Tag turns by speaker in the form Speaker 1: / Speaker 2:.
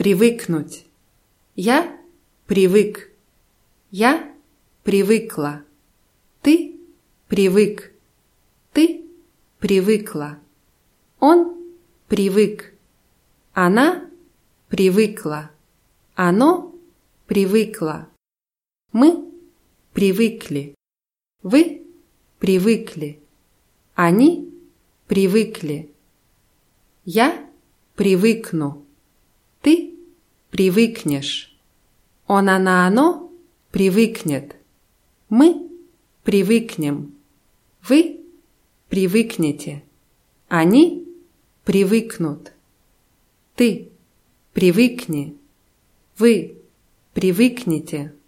Speaker 1: привыкнуть. Я привык. Я привыкла. Ты привык. Ты привыкла. Он привык. Она привыкла. Оно привыкло. Мы привыкли. Вы привыкли. Они привыкли. Я привыкну. Ты привыкнешь. Он, она, оно привыкнет. Мы привыкнем. Вы привыкнете. Они привыкнут. Ты привыкни. Вы привыкнете.